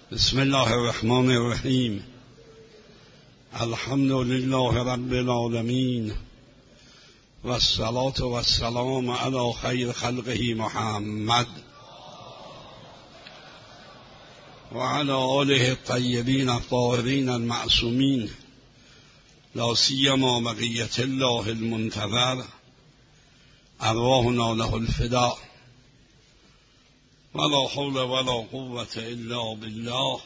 بسم الله الرحمن الرحیم. الحمد لله رب العالمین و الصلاة و السلام علی خیر خلقه محمد و علی آله الطیبین الطاهرین المعصومین، لا سیما بقیة الله المنتظر، ارواحنا له الفداء، ولا حول ولا قوة الا بالله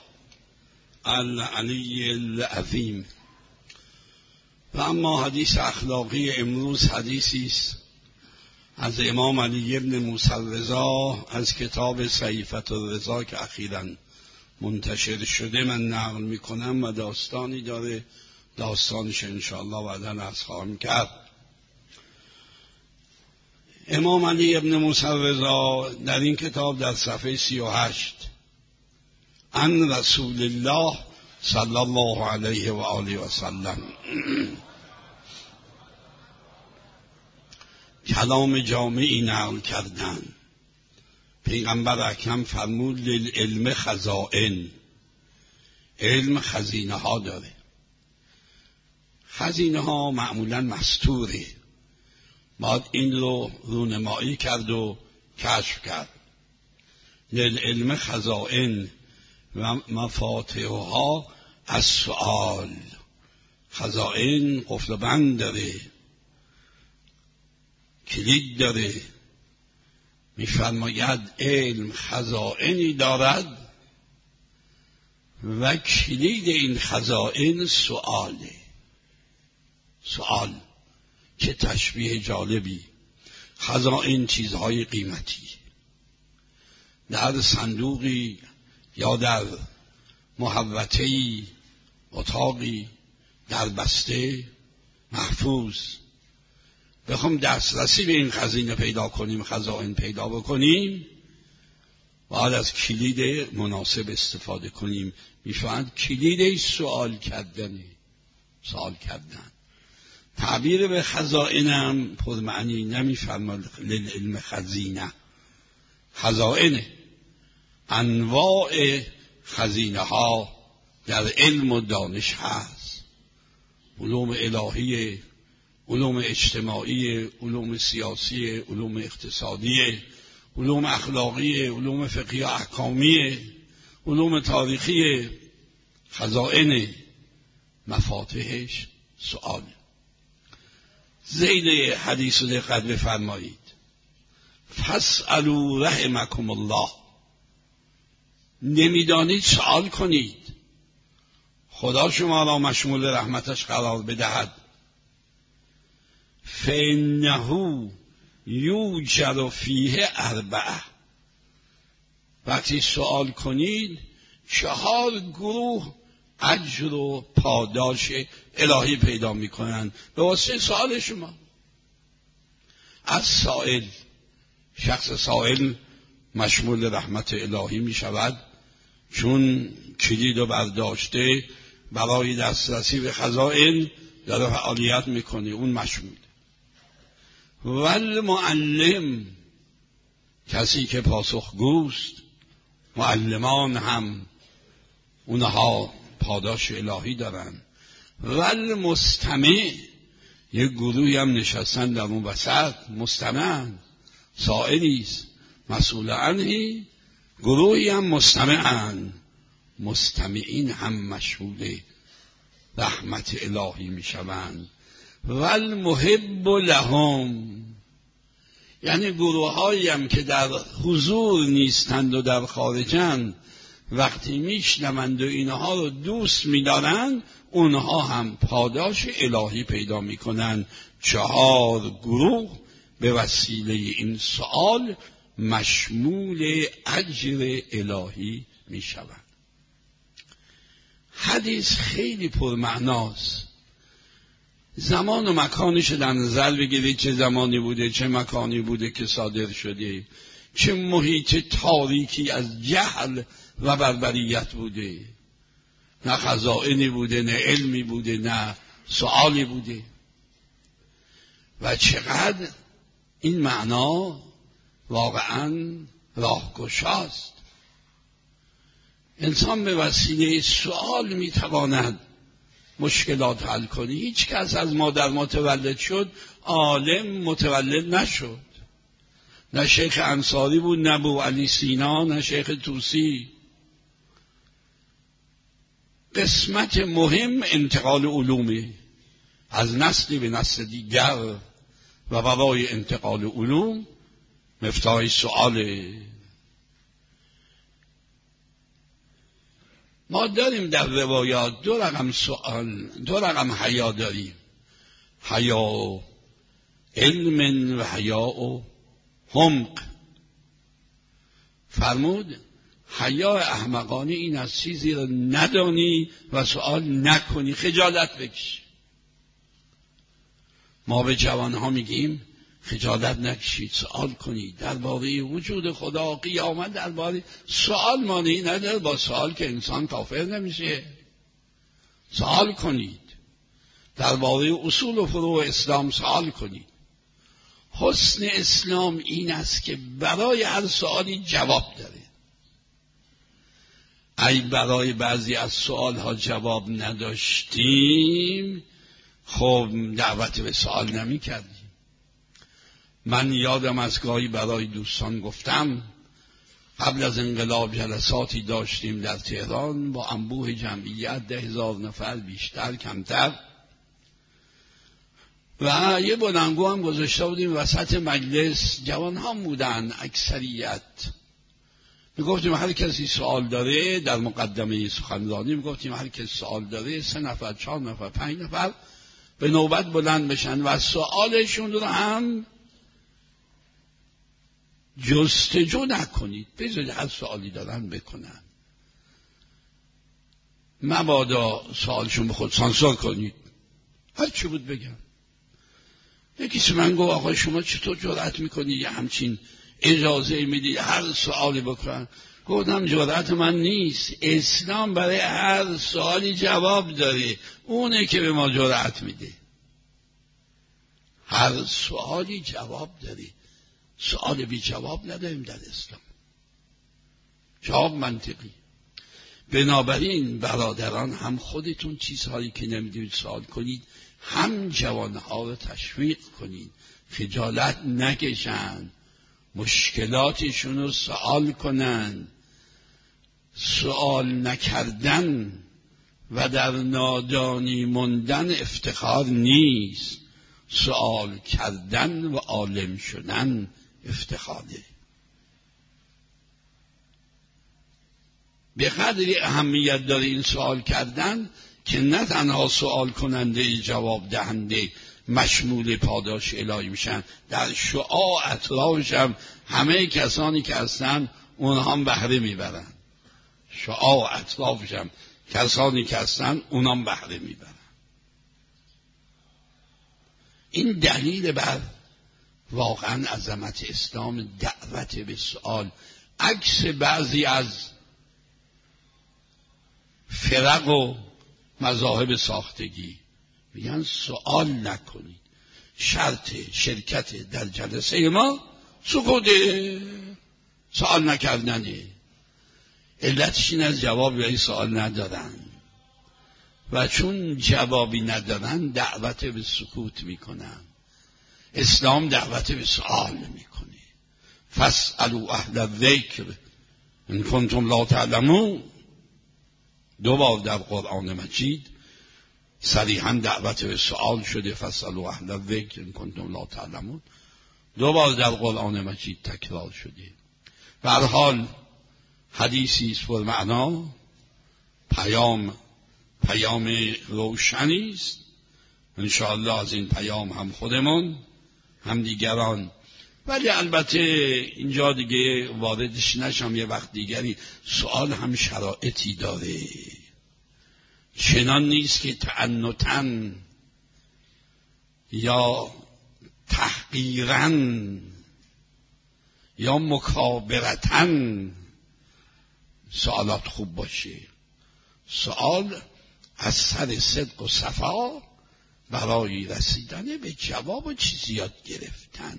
العلی العظیم. و اما حدیث اخلاقی امروز حدیثی است از امام علی ابن موسی الرضا از کتاب صحیفة الرضا که اخیراً منتشر شده من نقل میکنم و داستانی داره، داستانش انشاءالله بعداً عرض خواهم کرد. امام علی ابن موسی الرضا در این کتاب در صفحه 38 عن رسول الله صلی الله علیه و آله و سلم کلام جامعی نقل کردن. پیغمبر اکرم فرمود للعلم خزائن، علم خزینه ها داره. خزینه ها معمولا مستوره، باید این رو رونمایی کرد و کشف کرد. للعلم خزائن و مفاتحها السؤال. خزائن قفل بند داره، کلید داره. می‌فرماید علم خزائنی دارد و کلید این خزائن سؤاله. سؤال، چه تشبیه جالبی. خزائن چیزهای قیمتی در صندوقی یا در محوطه‌ای، اتاقی در بسته محفوظ. بخوام دسترسی به این خزینه پیدا کنیم، خزائن پیدا بکنیم، باید از کلید مناسب استفاده کنیم. می‌فهمند کلید سوال کردنه، سوال کردن. تعبیر به خزائنم پرمعنی نمی‌فرماد للعلم خزینه. خزائنه، انواع خزینه ها در علم و دانش هست. علوم الهیه، علوم اجتماعی، علوم سیاسی، علوم اقتصادی، علوم اخلاقی، علوم فقهی احکامی، علوم تاریخی. خزائن مفاتحش سؤال. ذیل حدیث رو دقت بفرمایید. فاسألوا رحمکم الله. نمیدانید سؤال کنید، خدا شما را مشمول رحمتش قرار بدهد. فإنه یوجر فیه اربعه. وقتی سؤال کنید 4 گروه اجر و پاداش الهی پیدا میکنن به واسطه سؤال شما. از سائل، شخص سائل مشمول رحمت الهی می شود چون کلید رو برداشته برای دسترسی به خزائن داره فعالیت میکنه، اون مشمول. والمعلم، کسی که پاسخگوست. معلمان هم اونها پاداش الهی دارن. والمستمع، یک گروهی هم نشستن در اون وسط، مستمعن، سائلیست مسئول عنهی. گروهی هم مستمعن، مستمعین هم مشمول رحمت الهی می شوند. والمحب لهم، یعنی گروه هایی هم که در حضور نیستند و در خارجند، وقتی میشنوند و اینها رو دوست می‌دارند، اونها هم پاداش الهی پیدا میکنند. 4 گروه به وسیله این سؤال مشمول اجر الهی میشوند. حدیث خیلی پرمعناست. زمان و مکانش در نظر بگیرید، چه زمانی بوده، چه مکانی بوده که صادر شده، چه محیط تاریکی از جهل و بربریت بوده. نه خزائنی بوده، نه علمی بوده، نه سؤالی بوده. و چقدر این معنا واقعا راهگشاست. انسان به وسیله سؤال میتواند مشکلات حل کنی. هیچ کس از مادر متولد شد عالم متولد نشد. نه شیخ انصاری بود، نه ابو علی سینا، نه شیخ طوسی. قسمت مهم انتقال علومه از نسلی به نسل دیگر و برای انتقال علوم مفتاح سؤاله. ما داریم در روایات دو رقم سؤال، دو رقم حیا داریم، حیا علم و حیا حمق. فرمود حیا احمقانه این از چیزی را ندانی و سؤال نکنی، خجالت بکشی. ما به جوانها میگیم خجالت نکشید، سؤال کنید درباره وجود خدا، قیامت، درباره سؤال مانعی نداره. با سؤال که انسان کافر نمیشه. سؤال کنید درباره اصول و فروع اسلام، سؤال کنید. حسن اسلام این است که برای هر سؤالی جواب داره. ای برای بعضی از سؤالها جواب نداشتیم، خب دعوت به سؤال نمی کردیم. من یادم از گاهی برای دوستان گفتم، قبل از انقلاب جلساتی داشتیم در تهران با انبوه جمعیت 10,000 نفر، بیشتر کمتر، و یه بلندگو هم گذاشته بودیم وسط مجلس. جوان ها بودن اکثریت. میگفتیم هر کسی سوال داره، در مقدمه سخنرانی میگفتیم هر کسی سوال داره 3 نفر 4 نفر 5 نفر به نوبت بلند بشن و سوالشون رو هم جستجو نکنید، بذارید هر سوالی دارن بکنن، مبادا سوالشون به خود سانسور کنید. هر چی بود بگم. یکیش من گفت آقا شما چطور جرأت میکنید یه همچین اجازه میدید هر سوالی بکنن؟ گفتم جرأت من نیست، اسلام برای هر سوالی جواب داره، اونه که به ما جرأت میده. هر سوالی جواب داره، سوال بی جواب نداریم در اسلام، جواب منطقی. بنابراین برادران، هم خودتون چیزهایی که نمیدونید سوال کنید، هم جوانها رو تشویق کنید خجالت نکشن، مشکلاتشون رو سوال کنن. سوال نکردن و در نادانی موندن افتخار نیست، سوال کردن و عالم شدن افتخاره. به قدری اهمیت داره این سوال کردن که نه تنها سوال کننده جواب دهنده مشمول پاداش الهی میشن، در شعاع اطرافش هم همه کسانی که هستن اونها هم بهره میبرن. شعاع اطرافش هم کسانی که هستن اونها هم بهره میبرن. این دلیل بر واقعا عظمت اسلام، دعوت به سوال، عکس بعضی از فرق و مذاهب ساختگی. میگن سوال نکنید، شرط شرکت در جلسه ما سکوته، سوال نکردنه. علتش این از جواب به این سوال ندارن و چون جوابی ندارن دعوت به سکوت میکنن. اسلام دعوت به سوال میکنه. فاسألوا اهل الذکر ان کنتم لا تعلمون. 2 بار در قرآن مجید صریحا دعوت به سؤال شده، فاسألوا اهل الذکر ان کنتم لا تعلمون. 2 بار در قرآن مجید تکرار شده. به هر حال حدیثی است پر معنا، پیام روشنی است. انشاءالله از این پیام هم خودمون هم دیگران، ولی البته اینجا دیگه واردش نشم، یه وقت دیگری. سوال هم شرایطی داره، چنان نیست که تعنتاً یا تحقیراً یا مکابرتاً سوالات خوب باشه. سوال از سر صدق و صفا برای رسیدن به جواب و چیزی یاد گرفتن.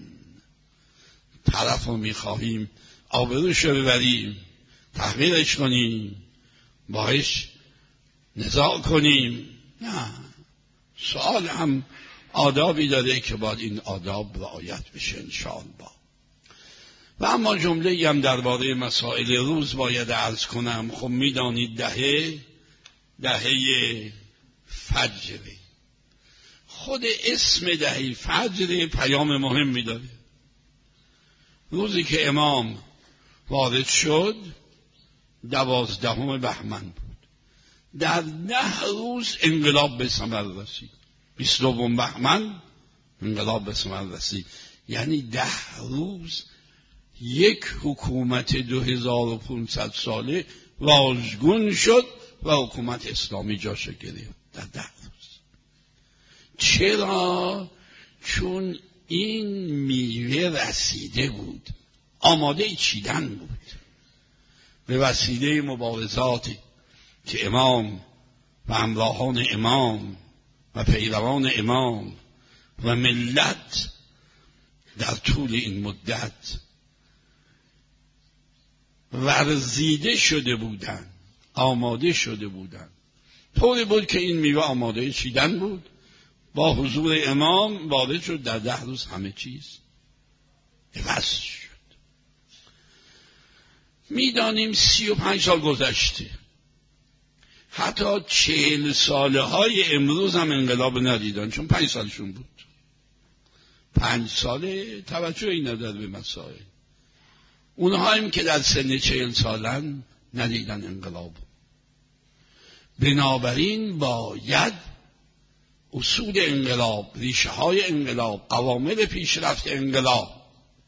طرف رو میخواهیم آبروش رو ببریم، تحقیرش کنیم، باهاش نزاع کنیم. نه، سوال هم آدابی داره که باید این آداب رعایت بشه انشاءالله. و اما جمله هم درباره مسائل روز باید عرض کنم. خب میدانید دهه فجره. خود اسم دهه فجر پیام مهمی داره. روزی که امام وارد شد 12 بهمن بود. در 10 روز انقلاب به ثمر رسید. 22 بهمن انقلاب به ثمر رسید. یعنی 10 روز یک حکومت 2500 ساله واژگون شد و حکومت اسلامی جاشو گرفت در 10 روز. چرا؟ چون این میوه رسیده بود، آماده چیدن بود. به وسیله مبارزاتی که امام و همراهان امام و پیروان امام و ملت در طول این مدت ورزیده شده بودند، آماده شده بودند، طوری بود که این میوه آماده چیدن بود. با حضور امام وارد شد، در 10 روز همه چیز عوض شد. میدانیم 35 سال گذشته، حتی 40 ساله های امروز هم انقلاب ندیدن، چون 5 سالشون بود. 5 ساله توجهی نداره به مسائل. اونها هم که در سن 40 سالن ندیدن انقلاب. بنابراین باید اصول انقلاب، ریشه های انقلاب، عوامل پیشرفت انقلاب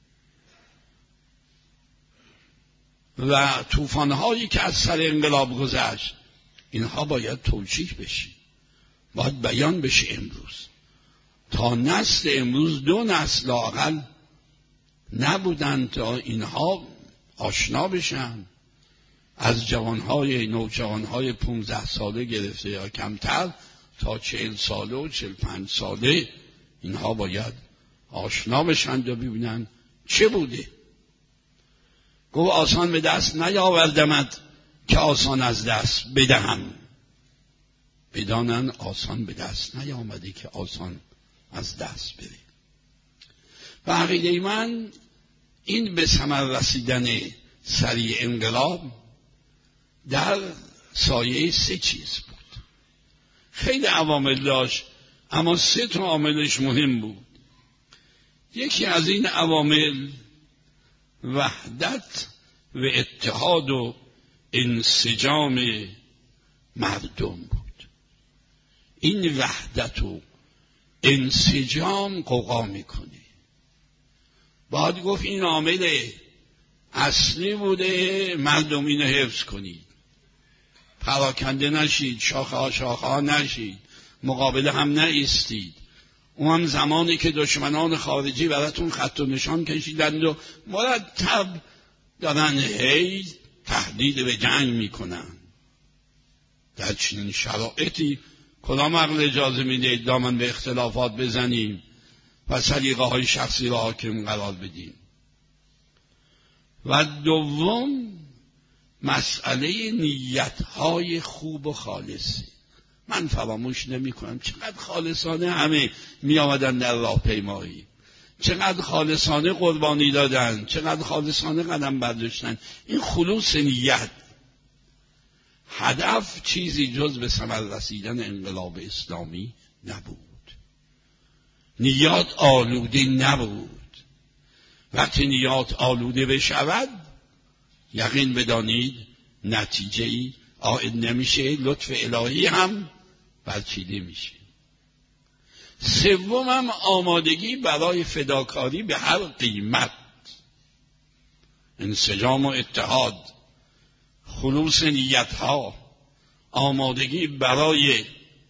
و طوفان‌هایی که از سر انقلاب گذشت، اینها باید توجیه بشه، باید بیان بشه امروز. تا نسل امروز 2 نسل لااقل نبودن تا اینها آشنا بشن. از نوجوانهای 15 ساله گرفته یا کمتر تا 40 ساله و 45 ساله اینها باید آشنا بشن و ببینن چه بوده. گفت آسان به دست نیاوردمت که آسان از دست بدهم. بدانن آسان به دست نیامده که آسان از دست بده. و عقیده من این به ثمر رسیدن سریع انقلاب در سایه 3 چیز بود. خیلی عوامل داشت، اما 3 تا عاملش مهم بود. یکی از این عوامل وحدت و اتحاد و انسجام مردم بود. این وحدت و انسجام قوقا میکنه. باید گفت این عامل اصلی بوده، مردم اینو حفظ کنید، پراکنده نشید، شاخه ها نشید، مقابل هم نایستید. اون هم زمانی که دشمنان خارجی براتون خط و نشان کشیدند و مرتب دارن هی تهدید به جنگ میکنن. در چنین شرایطی کدام عقل اجازه میده دامن به اختلافات بزنیم و سلیقه های شخصی را حاکم قرار بدیم؟ و دوم مسئله نیت‌های خوب و خالصی. من فراموش نمی کنم چقدر خالصانه همه می آمدن در راهپیمایی، چقدر خالصانه قربانی دادن، چقدر خالصانه قدم برداشتن. این خلوص نیت، هدف چیزی جز به ثمر رسیدن انقلاب اسلامی نبود. نیات آلوده نبود. وقتی نیات آلوده بشود یقین بدانید نتیجه‌ای عائد نمیشه، لطف الهی هم برچیده میشه. سومم آمادگی برای فداکاری به هر قیمت، انسجام و اتحاد، خلوص نیتها، آمادگی برای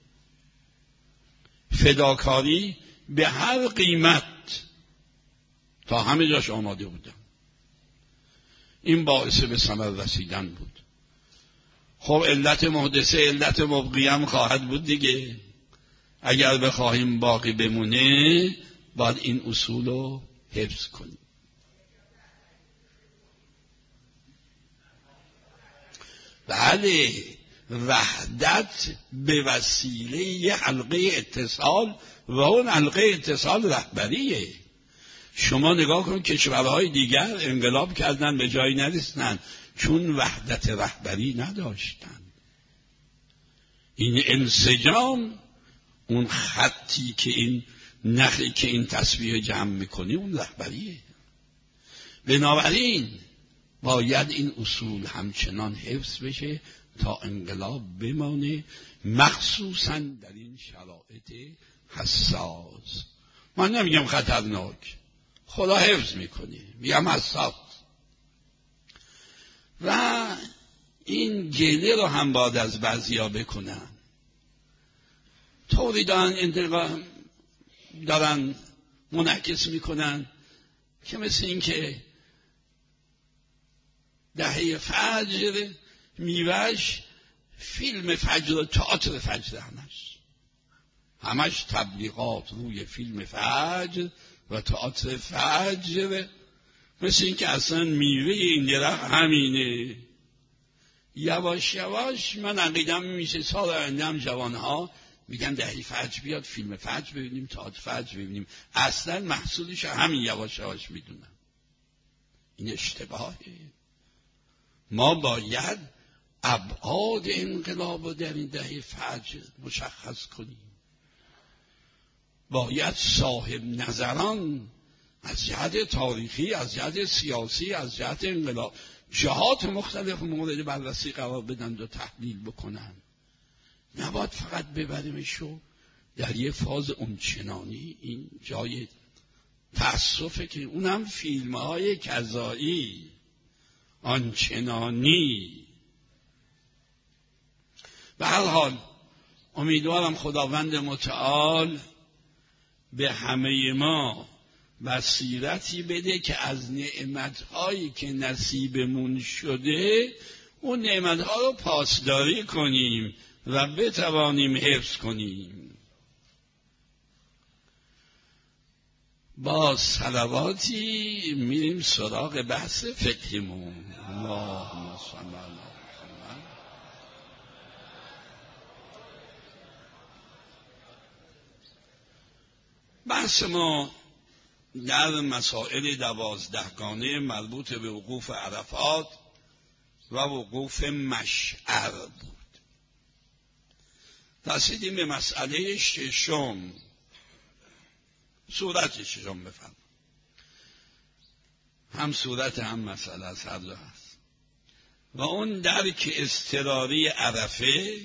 فداکاری به هر قیمت، تا همه جاش آماده بودم. این باعث به ثمر رسیدن بود. خب علت محدثه علت مبقی هم خواهد بود دیگه. اگر بخواهیم باقی بمونه باید این اصول رو حفظ کنیم. بله، وحدت به وسیله یه حلقه اتصال و اون حلقه اتصال رهبریه. شما نگاه کن کشورهای دیگر انقلاب کردن به جایی نرسیدن چون وحدت رهبری نداشتن. این انسجام، اون خطی که این نخی که این تسبیح جمع میکنی اون رهبریه. بنابراین باید این اصول همچنان حفظ بشه تا انقلاب بمانه، مخصوصا در این شرایط حساس. من نمیگم خطرناک، خدا حفظ میکنه، میگم حساس. و این گله رو هم باید از بعضیا بکنن. طوری دارن منعکس میکنن که مثل این که دهه فجر میوش فیلم فجر و تئاتر فجر همش تبلیغات روی فیلم فجر و تئاتر فجر، مثل این که اصلا میوه این درخت همینه. یواش یواش من عقیدم میشه سال آینده هم جوانها میگن دهه فجر بیاد فیلم فجر ببینیم، تئاتر فجر ببینیم. اصلا محصولش همین یواش یواش میدونم. این اشتباهه. ما باید ابعاد انقلاب رو در این دهه فجر مشخص کنیم. باید صاحب نظران از جهت تاریخی، از جهت سیاسی، از جهت انقلاب جهات مختلف مورد بررسی قرار بدن و تحلیل بکنن. نباید فقط ببریمشو در یه فاز اونچنانی. این جای تأسفه که اونم فیلم‌های کذایی آنچنانی. به هر حال امیدوارم خداوند متعال به همه ما بصیرتی بده که از نعمت‌هایی که نصیبمون شده اون نعمت‌ها رو پاسداری کنیم و بتوانیم حفظ کنیم. با صلواتی میریم سراغ بحث فقهمون. اللهم صل علی محمد. بحث ما در مسائل 12گانه مربوط به وقوف عرفات و وقوف مشعر بود. رسیدیم به مسئله ششم، صورت ششم. بفرمایید. هم صورت هم مسئله از هر دو هست و اون درک اضطراری عرفه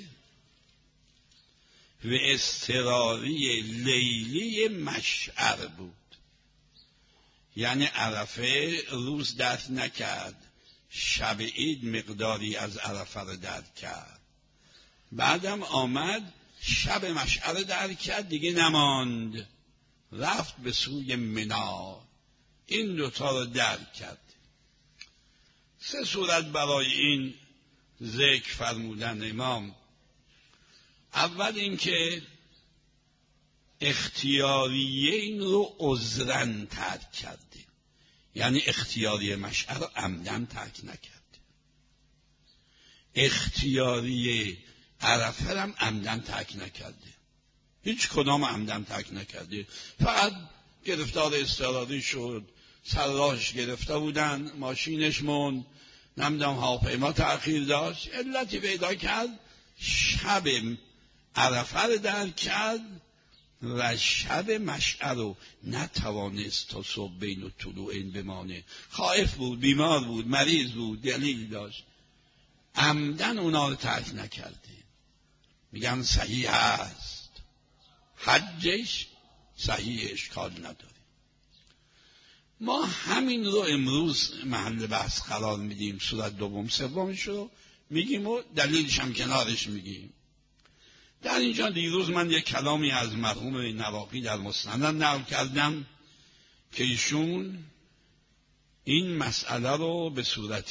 و اضطراری لیلی مشعر بود. یعنی عرفه روز درک نکرد، شب عید مقداری از عرفه رو درک کرد، بعدم آمد شب مشعر درک کرد، دیگه نماند، رفت به سوی منا. این دوتا رو درک کرد. 3 صورت برای این ذکر فرمودن امام. اول این که اختیاریه این رو عذرن ترک کرده، یعنی اختیاری مشعر رو عمدن ترک نکرده. اختیاری عرفه هم عمدن ترک نکرده، هیچ کدام عمدن ترک نکرده، فقط گرفتار اضطراری شد، سراش گرفته بودن، ماشینش موند، نمیدونم هواپیما تأخیر داشت، علتی پیدا کرد، شب عرفه رو درک کرد و شب مشعر رو نتوانست تا صبح بین الطلوعین بمانه. خائف بود، بیمار بود، مریض بود، دلیل داشت، عمدن اونا رو ترک نکرده. میگن صحیح هست، حجش صحیح، اشکال نداره. ما همین رو امروز محل بحث قرار میدیم، صورت دوم سومش رو میگیم و دلیلش هم کنارش میگیم. در اینجا دیروز من یک کلامی از مرحوم نواقی در مسند نقل کردم که ایشون این مسئله رو به صورت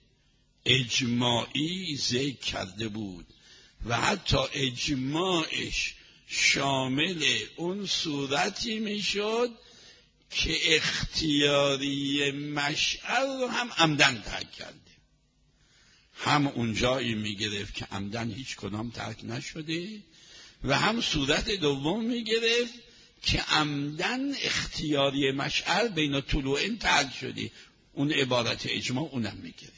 اجماعی ذکر کرده بود و حتی اجماعش شامل اون صورتی میشد که اختیاری مشعر رو هم عمدن ترک کرده. هم اونجایی میگرفت که عمدن هیچ کدام ترک نشده و هم صورت دوم میگرفت که عمدن اختیاری مشعر بین طلوعین ترک شده. اون عبارت اجماع اونم میگرفت.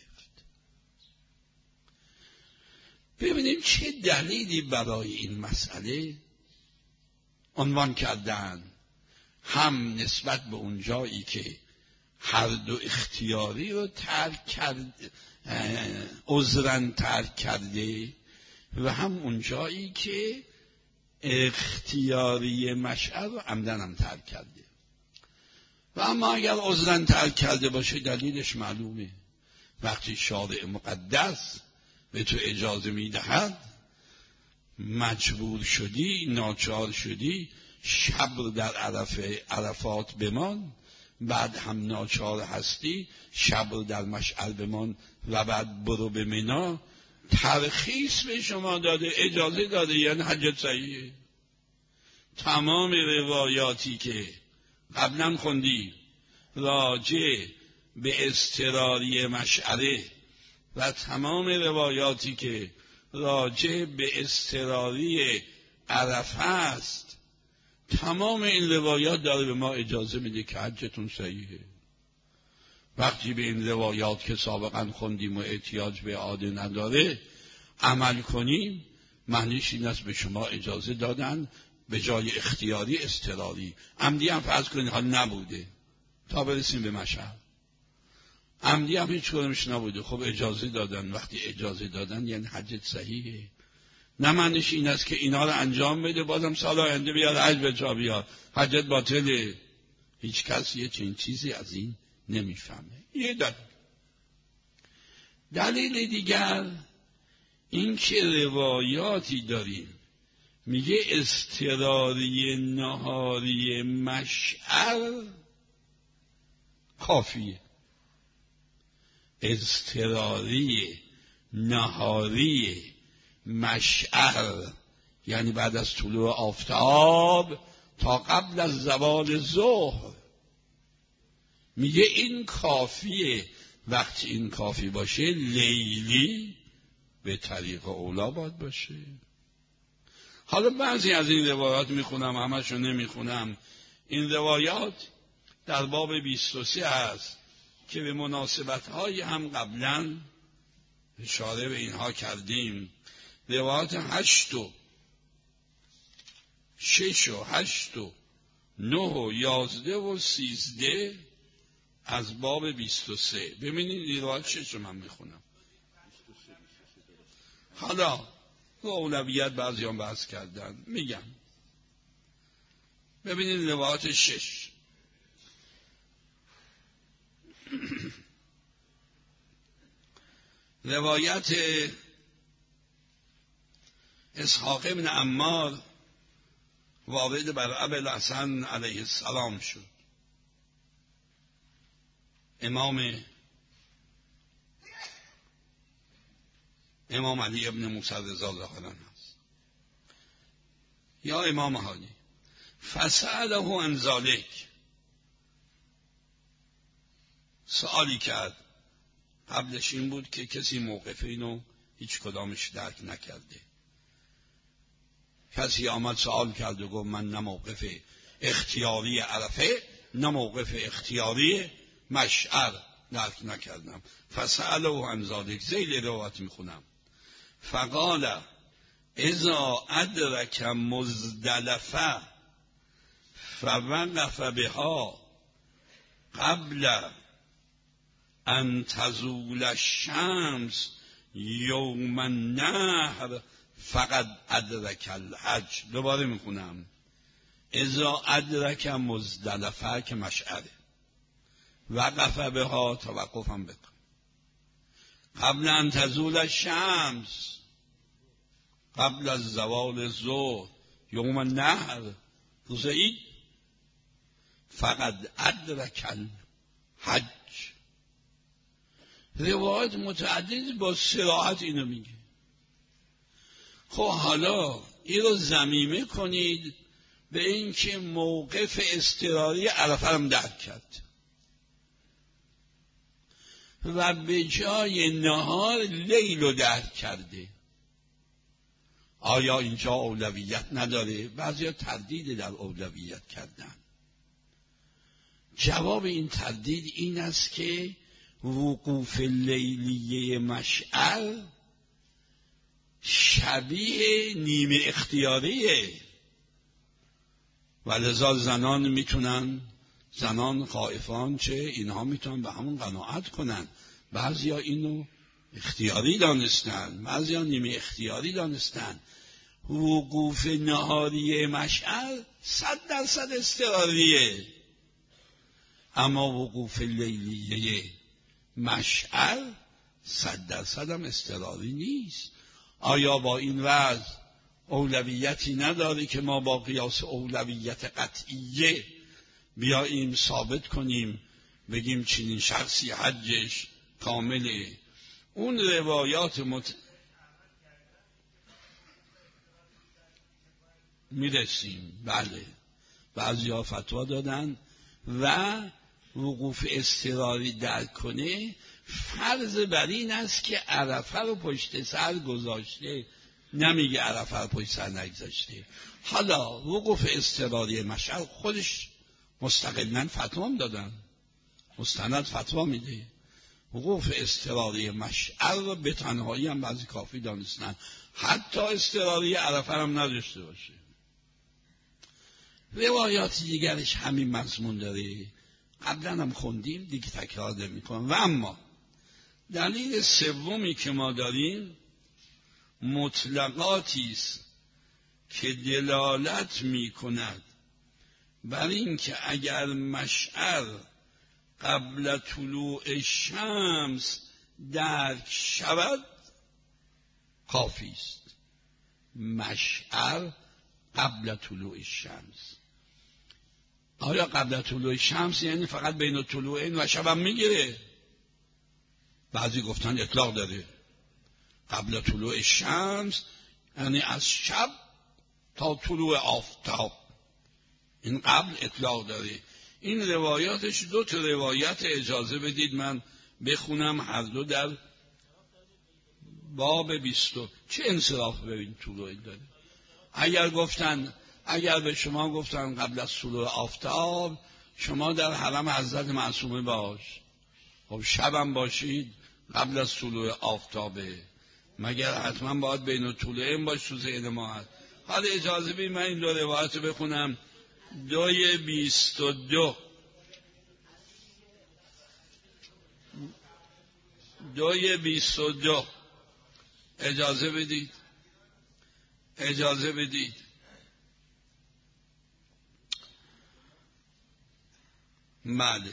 ببینیم چه دلیلی برای این مسئله عنوان کردن. هم نسبت به اون جایی که هر دو اختیاری رو ترک کرد، عذرن ترک کرده، و هم اون جایی که اختیاری مشعر رو عمدن هم ترک کرده. و اما اگر عذرن ترک کرده باشه دلیلش معلومه. وقتی شارع مقدس به تو اجازه میدهد، مجبور شدی، ناچار شدی، شب در عرفات بمان، بعد هم ناچار هستی، شب در مشعر بمان و بعد برو به منا، ترخیص به شما داده، اجازه داده، یعنی حجت صحیحه. تمام روایاتی که قبلا خوندی راجع به اضطراری مشعره و تمام روایاتی که راجع به اضطراری عرفه است، تمام این روایات داره به ما اجازه میده که حجتون صحیحه. وقتی به این روایات که سابقا خوندیم و احتیاج به اعاده نداره عمل کنیم، معنیش این است به شما اجازه دادن به جای اختیاری اضطراری. عمدی هم فرض کنید حال نبوده تا برسیم به مشعر، عمدی هم هیچ کدومش نبوده، خب اجازه دادن. وقتی اجازه دادن یعنی حجت صحیحه. نه معنیش این است که اینا رو انجام بده بازم سال آینده بیاد حج به جا بیاد، حجت باطله. هیچ کس یه چنین چیزی از این نمیفهمه. یه دلیل دیگر این که روایاتی داریم میگه اضطراری نهاری مشعر کافیه. اضطراری نهاری مشعر یعنی بعد از طلوع آفتاب تا قبل از زوال ظهر، میگه این کافیه. وقتی این کافی باشه لیلی به طریق اولا باید باشه. حالا بعضی از این روایات میخونم، همشو نمیخونم. این روایات در باب 23 هست که به مناسبت‌های هم قبلا اشاره به اینها کردیم. روایات 8 و 6 و 8 و 9 و 11 و 13 از باب 23. ببینید این روایات 6 رو من میخونم. حالا رو اولویت بعضی هم بحث کردن، میگم ببینید روایات 6. روایت اسحاق بن عمار وارد بر ابوالحسن علیه السلام شد. امام علی ابن موسی رضا الله عنه است یا امام هادی. فسأله عن ذلک، سوالی کرد. قبلش این بود که کسی موقف اینو هیچ کدامش درک نکرده. کسی آمد سوال کرد و گفت من نه موقف اختیاری عرفه نه موقف اختیاری مشعر درک نکردم. فسأله عن ذلک، ذیل روایت میخونم. فقال اذا ادرک مزدلفه فوقف بها قبل ان تزول الشمس یوم النحر فقد ادرک الحج. دوباره میخونم. اذا ادرک مزدلفه که مشعره، وقف بها توقفم بکن، قبل ان تزول الشمس، قبل از زوال ظهر، یوم النحر، روز عید، فقد ادرک الحج. روایت متعدد با صراحت اینو میگه. خب حالا این رو ضمیمه کنید به این که موقف اضطراری عرفه هم درک کرد. و به جای نهار لیل رو درک کرده. آیا اینجا اولویت نداره؟ بعضیا تردید در اولویت کردن. جواب این تردید این است که وقوف لیلیه مشعل شبیه نیمه اختیاریه و لذا زنان میتونن، زنان خائفان چه اینها میتونن به همون قناعت کنن. بعضیا اینو اختیاری دانستن، بعضیا نیمه اختیاری دانستن. وقوف نهاری مشعل 100% اضطراریه، اما وقوف لیلیه مشعل 100% هم اضطراری نیست. آیا با این وضع اولویتی نداره که ما با قیاس اولویت قطعیه بیاییم ثابت کنیم بگیم چنین شخصی حجش کامله؟ اون روایات میرسیم. بله، بعضی‌ها فتوا دادن و وقوف اضطراری درک کنه فرض بر این است که عرفه رو پشت سر گذاشته، نمیگه عرفه رو پشت سر نگذاشته. حالا وقوف اضطراری مشعل خودش مستقلاً فتوا دادن، مستند فتوا میده. وقوف اضطراری مشعل رو به تنهایی هم بعضی کافی دانستن، حتی اضطراری عرفه هم نداشته باشه. روایات دیگرش همین مضمون داره، قبلا هم خوندیم دیگه تکرار نمی‌کنم. و اما دلیل سومی که ما داریم مطلقاتی است که دلالت می‌کند بر این که اگر مشعل قبل طلوع شمس درک شود کافی است. مشعل قبل طلوع شمس. آیا قبل طلوع شمس یعنی فقط بین طلوعین و شبم میگیره؟ بعضی گفتن اطلاق داره. قبل طلوع شمس یعنی از شب تا طلوع آفتاب، این قبل اطلاق داره. این روایاتش دو تا روایت، اجازه بدید من بخونم هر دو در باب 20. چه انصراف ببین طلوع داره. اگر به شما گفتن قبل از طلوع آفتاب شما در حرم حضرت معصومه باش، خب شبم باشید قبل از طلوع آفتابه، مگر حتما باید بین طلوعین باش تو ذهن ما هست. حالا اجازه بدید من این دو روایت رو بخونم. 2:22 2:22 اجازه بدید بله،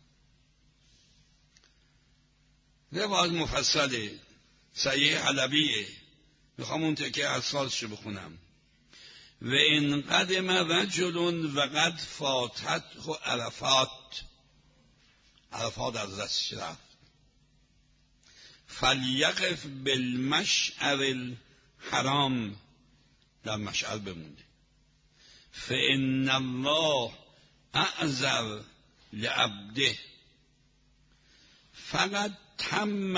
روایت مفصله، صحیح حلبیه، میخوام اون تکه اساسشو بخونم. و ان قدم رجل و قد فاتت عرفات از دستش رفت، فلیقف بالمشعر الحرام، در مشعر بمونده. فان الله اعذر لعبده فقط تم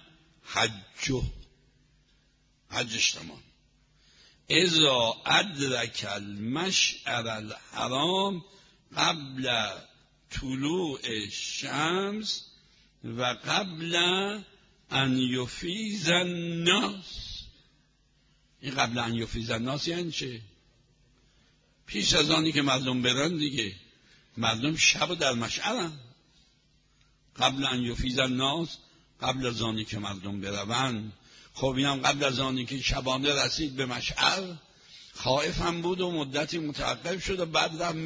حجش تمام. اذا ادرک المشعر الحرام قبل طلوع الشمس و قبل ان یفیض الناس. این قبل ان یفیض الناس یعنی چه؟ پیش از آنی که مردم برن دیگه. مردم شب در مشعرن. قبل ان یفیض الناس، قبل از آنی که مردم برون. خب اینم قبل از آنی که شبانه رسید به مشعر، خائف هم بود و مدتی متوقف شد و بعد رفت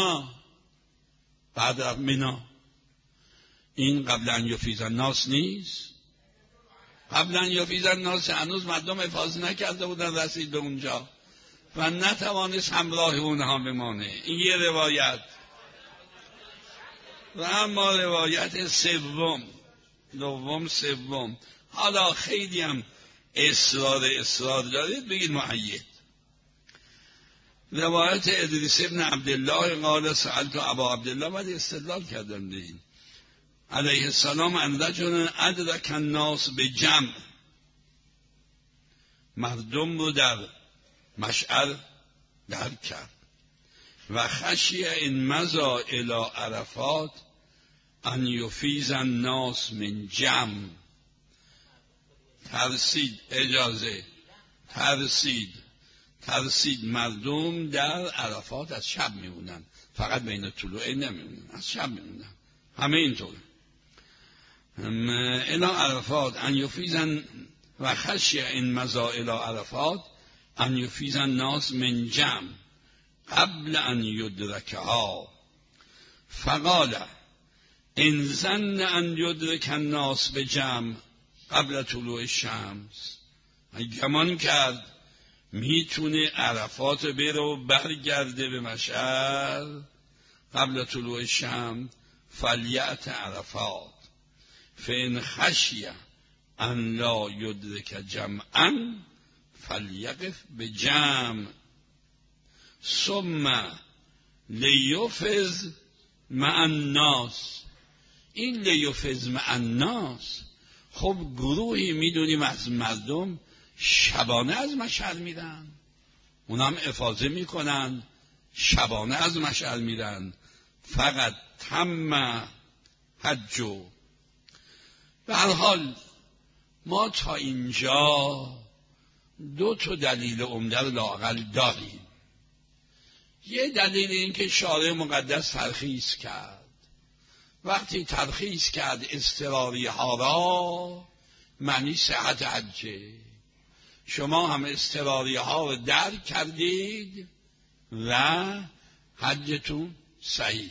مینا. این قبل ان یفیض الناس نیست. قبل ان یفیض الناس هنوز مردم حفاظت نکرده بودن، رسید به اونجا و نتوانست همراه اونها بمانه. این یه روایت. و اما روایت سوم، حالا خیلی هم اصرار دارید بگید مؤید. روایت ادریس ابن عبدالله قال سألت ابا عبدالله، بعد استدلال کردم دیدین. علیه السلام ان رجل ادرک الناس به جمع، مردم رو در مشعر درک کرد. و خشی این مضا الی عرفات ان یفیض الناس من جمع، ترسید مردم در عرفات از شب میمونن، فقط بین طلوع نمیمونن، از شب میمونن، همه اینطور. الی عرفات ان یفیض و خشی این مضا الی عرفات ان یفیض الناس من جمع قبل ان یدرکها، فقال ان ظن ان یدرک الناس به جمع قبل طلوع الشمس، گمان کرد میتونه عرفات بره و برگرده به مشعر قبل طلوع الشمس، فلیأت عرفات فان خشی ان لا یدرک جمعا فلیقف به جمع ثم لیفز مع الناس. این لیفز مع الناس، خب گروهی میدونیم از مردم شبانه از مشعر میرن، اونم افاضه میکنن، شبانه از مشعر میرن. فقط تم حجو. به هر حال ما تا اینجا 2 دلیل عمده رو لااقل داریم. یه دلیل این که شارع مقدس ترخیص کرد، وقتی ترخیص کرد اضطراری ها را، معنی صحت حجه. شما هم اضطراری ها رو درک کردید و حجتون صحیح.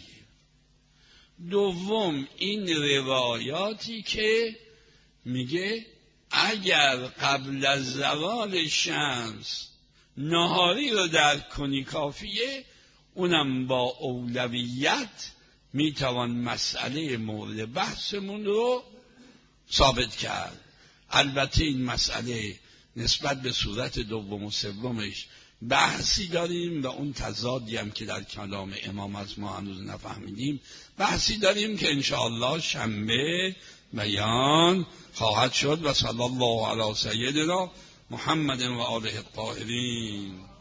دوم این روایاتی که میگه اگر قبل از زوال شمس نهاری رو درک کنی کافیه، اونم با اولویت میتوان مسئله مورد بحثمون رو ثابت کرد. البته این مسئله نسبت به صورت دوم و سومش بحثی داریم و اون تضادی هم که در کلام امام از ما هنوز نفهمیدیم بحثی داریم که انشاءالله شنبه بیان خواهد شد. و صلی الله علی سیدنا محمد و آله الطاهرین.